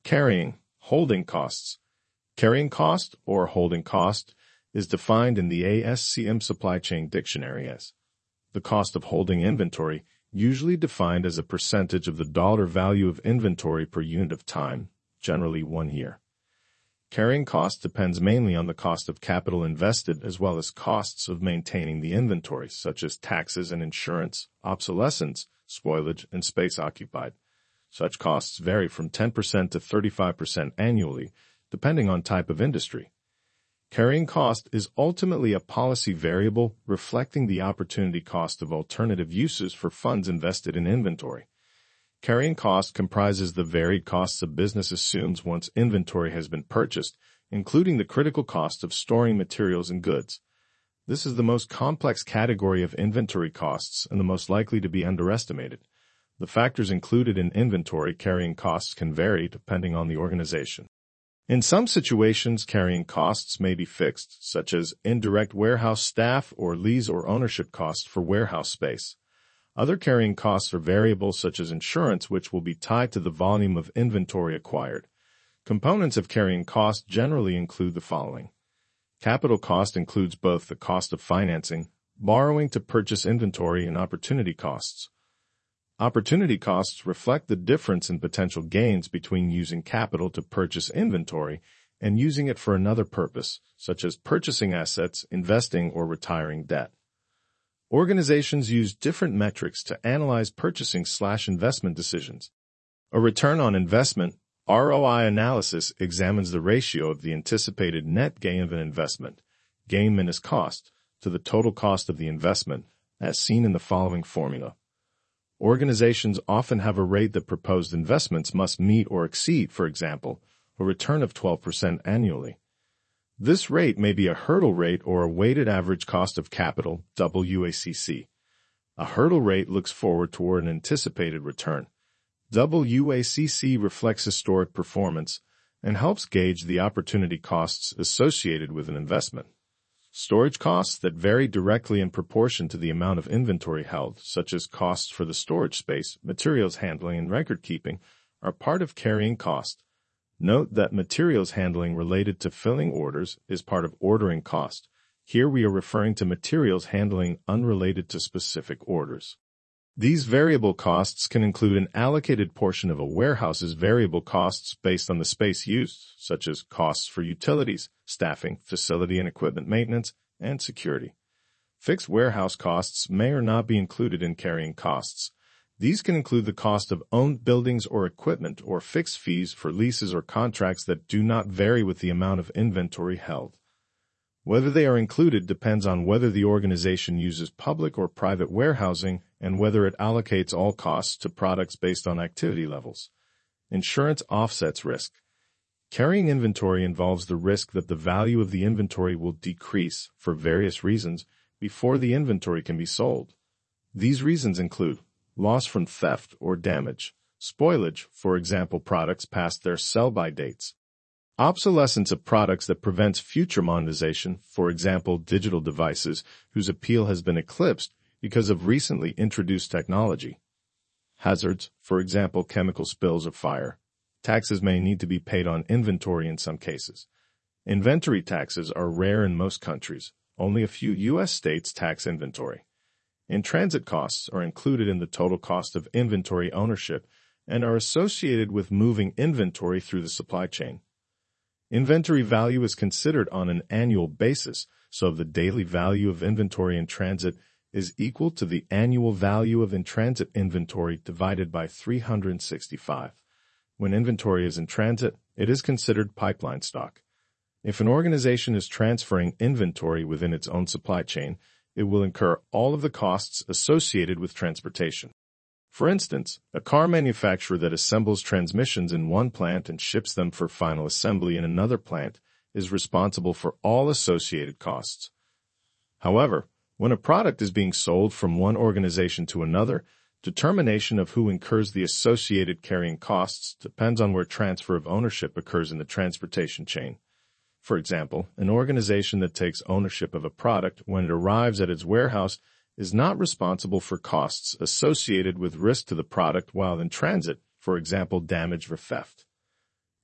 Carrying, holding costs. Carrying cost or holding cost is defined in the ASCM Supply Chain Dictionary as the cost of holding inventory, usually defined as a percentage of the dollar value of inventory per unit of time, generally 1 year. Carrying cost depends mainly on the cost of capital invested as well as costs of maintaining the inventory, such as taxes and insurance, obsolescence, spoilage, and space occupied. Such costs vary from 10% to 35% annually, depending on type of industry. Carrying cost is ultimately a policy variable reflecting the opportunity cost of alternative uses for funds invested in inventory. Carrying cost comprises the varied costs a business assumes once inventory has been purchased, including the critical cost of storing materials and goods. This is the most complex category of inventory costs and the most likely to be underestimated. The factors included in inventory carrying costs can vary depending on the organization. In some situations, carrying costs may be fixed, such as indirect warehouse staff or lease or ownership costs for warehouse space. Other carrying costs are variable, such as insurance, which will be tied to the volume of inventory acquired. Components of carrying cost generally include the following. Capital cost includes both the cost of financing, borrowing to purchase inventory, and opportunity costs. Opportunity costs reflect the difference in potential gains between using capital to purchase inventory and using it for another purpose, such as purchasing assets, investing, or retiring debt. Organizations use different metrics to analyze purchasing/investment decisions. A return on investment, ROI analysis, examines the ratio of the anticipated net gain of an investment, gain minus cost, to the total cost of the investment, as seen in the following formula. Organizations often have a rate that proposed investments must meet or exceed, for example, a return of 12% annually. This rate may be a hurdle rate or a weighted average cost of capital, WACC. A hurdle rate looks forward toward an anticipated return. WACC reflects historic performance and helps gauge the opportunity costs associated with an investment. Storage costs that vary directly in proportion to the amount of inventory held, such as costs for the storage space, materials handling, and record keeping, are part of carrying cost. Note that materials handling related to filling orders is part of ordering cost. Here we are referring to materials handling unrelated to specific orders. These variable costs can include an allocated portion of a warehouse's variable costs based on the space used, such as costs for utilities, staffing, facility and equipment maintenance, and security. Fixed warehouse costs may or not be included in carrying costs. These can include the cost of owned buildings or equipment or fixed fees for leases or contracts that do not vary with the amount of inventory held. Whether they are included depends on whether the organization uses public or private warehousing and whether it allocates all costs to products based on activity levels. Insurance offsets risk. Carrying inventory involves the risk that the value of the inventory will decrease for various reasons before the inventory can be sold. These reasons include loss from theft or damage, spoilage, for example, products past their sell-by dates, obsolescence of products that prevents future monetization, for example, digital devices whose appeal has been eclipsed because of recently introduced technology. Hazards, for example, chemical spills or fire. Taxes may need to be paid on inventory in some cases. Inventory taxes are rare in most countries. Only a few U.S. states tax inventory. In-transit costs are included in the total cost of inventory ownership and are associated with moving inventory through the supply chain. Inventory value is considered on an annual basis, so the daily value of inventory in transit is equal to the annual value of in-transit inventory divided by 365. When inventory is in transit, it is considered pipeline stock. If an organization is transferring inventory within its own supply chain, it will incur all of the costs associated with transportation. For instance, a car manufacturer that assembles transmissions in one plant and ships them for final assembly in another plant is responsible for all associated costs. However, when a product is being sold from one organization to another, determination of who incurs the associated carrying costs depends on where transfer of ownership occurs in the transportation chain. For example, an organization that takes ownership of a product when it arrives at its warehouse is not responsible for costs associated with risk to the product while in transit, for example, damage or theft.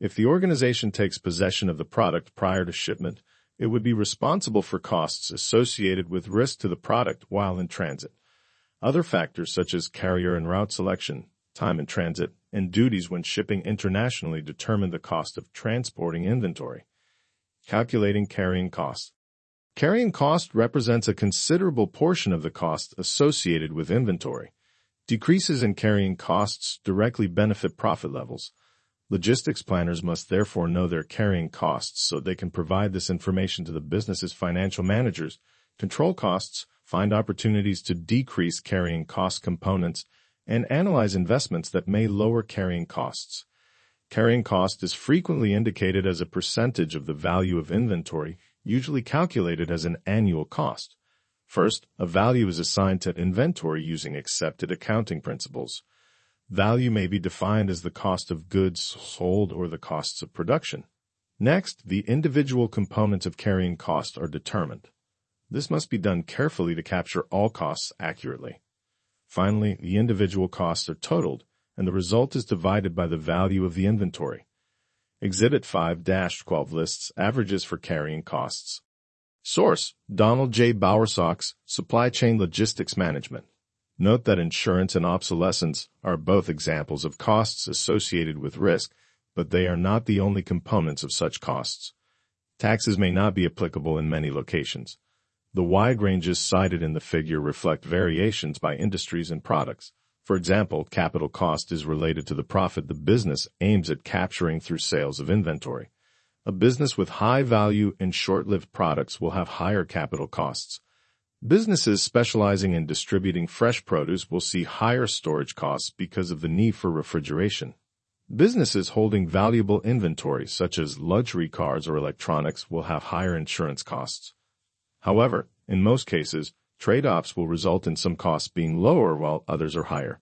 If the organization takes possession of the product prior to shipment, it would be responsible for costs associated with risk to the product while in transit. Other factors such as carrier and route selection, time in transit, and duties when shipping internationally determine the cost of transporting inventory. Calculating carrying costs. Carrying cost represents a considerable portion of the cost associated with inventory. Decreases in carrying costs directly benefit profit levels. Logistics planners must therefore know their carrying costs so they can provide this information to the business's financial managers, control costs, find opportunities to decrease carrying cost components, and analyze investments that may lower carrying costs. Carrying cost is frequently indicated as a percentage of the value of inventory, usually calculated as an annual cost. First, a value is assigned to inventory using accepted accounting principles. Value may be defined as the cost of goods sold or the costs of production. Next, the individual components of carrying cost are determined. This must be done carefully to capture all costs accurately. Finally, the individual costs are totaled, and the result is divided by the value of the inventory. Exhibit 5-12 lists averages for carrying costs. Source: Donald J. Bowersox, Supply Chain Logistics Management. Note that insurance and obsolescence are both examples of costs associated with risk, but they are not the only components of such costs. Taxes may not be applicable in many locations. The wide ranges cited in the figure reflect variations by industries and products. For example, capital cost is related to the profit the business aims at capturing through sales of inventory. A business with high value and short-lived products will have higher capital costs. Businesses specializing in distributing fresh produce will see higher storage costs because of the need for refrigeration. Businesses holding valuable inventory, such as luxury cars or electronics, will have higher insurance costs. However, in most cases, trade-offs will result in some costs being lower while others are higher.